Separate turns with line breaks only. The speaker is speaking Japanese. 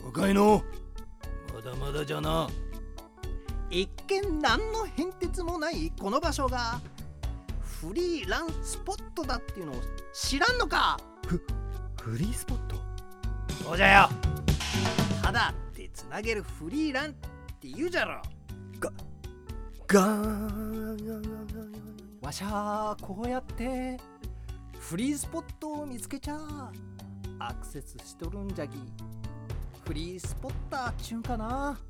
若いの、まだまだじゃな。
一見何の変哲もないこの場所がフリーランスポットだっていうのを知らんのか。
フリースポット。
そうじゃよ。
ただってつなげるフリーランって言うじゃろ。
ガーン。
わしゃこうやってフリースポットを見つけちゃアクセスしとるんじゃぎ。フリースポッターっちゅうんかな。